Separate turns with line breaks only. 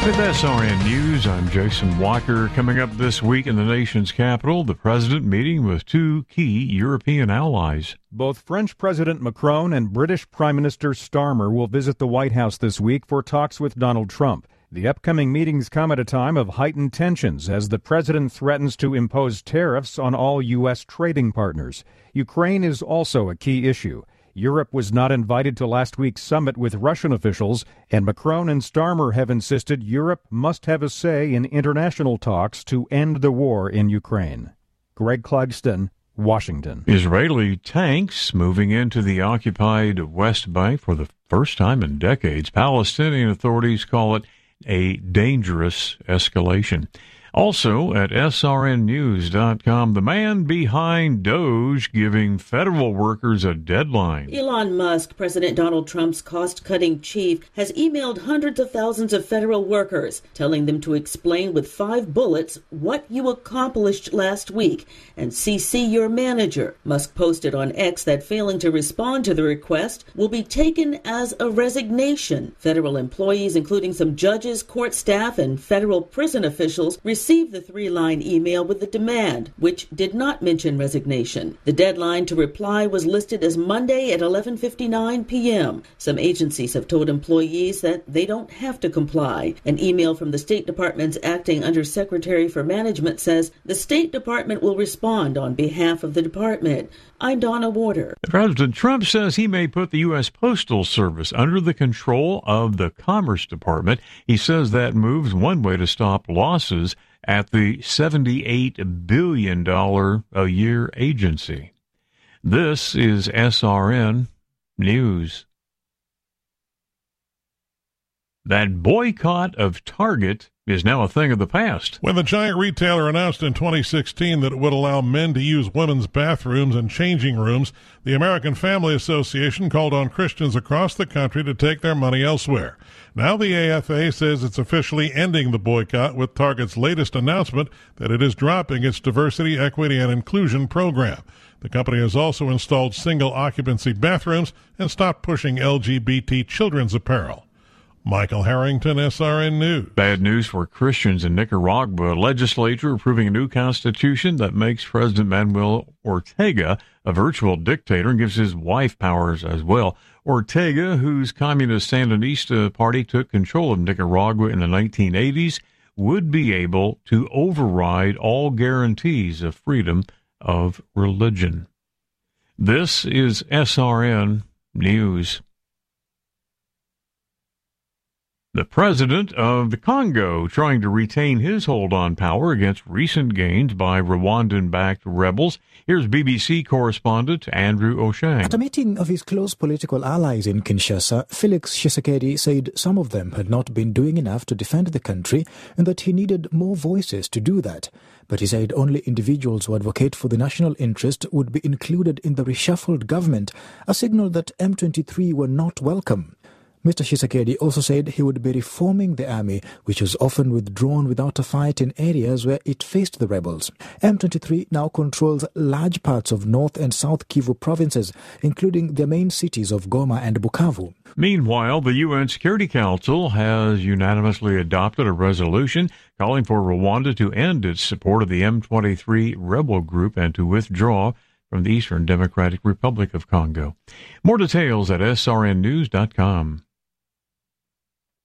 With SRN News, I'm Jason Walker. Coming up this week in the nation's capital, the president meeting with two key European allies.
Both French President Macron and British Prime Minister Starmer will visit the White House this week for talks with Donald Trump. The upcoming meetings come at a time of heightened tensions as the president threatens to impose tariffs on all U.S. trading partners. Ukraine is also a key issue. Europe was not invited to last week's summit with Russian officials, and Macron and Starmer have insisted Europe must have a say in international talks to end the war in Ukraine. Greg Clugston, Washington.
Israeli tanks moving into the occupied West Bank for the first time in decades. Palestinian authorities call it a dangerous escalation. Also at srnnews.com, the man behind Doge giving federal workers a deadline.
Elon Musk, President Donald Trump's cost-cutting chief, has emailed hundreds of thousands of federal workers, telling them to explain with 5 bullets what you accomplished last week and CC your manager. Musk posted on X that failing to respond to the request will be taken as a resignation. Federal employees, including some judges, court staff, and federal prison officials, received the 3-line email with the demand, which did not mention resignation. The deadline to reply was listed as Monday at 11:59 p.m. Some agencies have told employees that they don't have to comply. An email from the State Department's acting Undersecretary for Management says the State Department will respond on behalf of the department. I'm Donna Warder.
President Trump says he may put the U.S. Postal Service under the control of the Commerce Department. He says that move's one way to stop losses at the $78 billion a year agency. This is SRN News. That boycott of Target is now a thing of the past.
When the giant retailer announced in 2016 that it would allow men to use women's bathrooms and changing rooms, the American Family Association called on Christians across the country to take their money elsewhere. Now the AFA says it's officially ending the boycott with Target's latest announcement that it is dropping its diversity, equity, and inclusion program. The company has also installed single-occupancy bathrooms and stopped pushing LGBT children's apparel. Michael Harrington, SRN News.
Bad news for Christians in Nicaragua. Legislature approving a new constitution that makes President Manuel Ortega a virtual dictator and gives his wife powers as well. Ortega, whose Communist Sandinista party took control of Nicaragua in the 1980s, would be able to override all guarantees of freedom of religion. This is SRN News. The president of the Congo trying to retain his hold on power against recent gains by Rwandan-backed rebels. Here's BBC correspondent Andrew O'Shang.
At a meeting of his close political allies in Kinshasa, Felix Tshisekedi said some of them had not been doing enough to defend the country and that he needed more voices to do that. But he said only individuals who advocate for the national interest would be included in the reshuffled government, a signal that M23 were not welcome. Mr. Tshisekedi also said he would be reforming the army, which was often withdrawn without a fight in areas where it faced the rebels. M23 now controls large parts of North and South Kivu provinces, including their main cities of Goma and Bukavu.
Meanwhile, the UN Security Council has unanimously adopted a resolution calling for Rwanda to end its support of the M23 rebel group and to withdraw from the Eastern Democratic Republic of Congo. More details at srnnews.com.